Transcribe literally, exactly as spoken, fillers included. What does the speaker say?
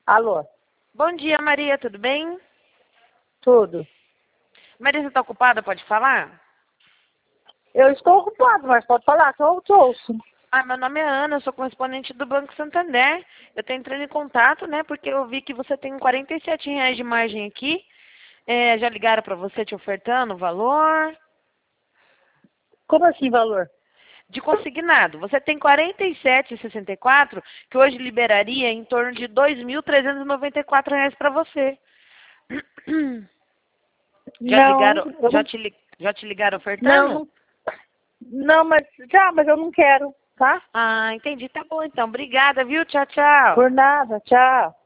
Alô? Bom dia, Maria, tudo bem? Tudo. Maria, você está ocupada? Pode falar? Eu estou ocupado, mas pode falar que eu te ouço. Ah, meu nome é Ana, eu sou correspondente do Banco Santander. Eu estou entrando em contato, né, porque eu vi que você tem quarenta e sete reais de margem aqui. É, já ligaram para você te ofertando o valor Como assim, valor? de consignado. Você tem quarenta e sete reais e sessenta e quatro centavos, que hoje liberaria em torno de dois mil trezentos e noventa e quatro reais para você. Já Não, ligaram, eu já não, te, li- já te ligaram não, ofertando? não, não, mas já, mas eu não quero, tá? Ah, entendi. Tá bom então. Obrigada, viu? Tchau, tchau. Por nada, tchau.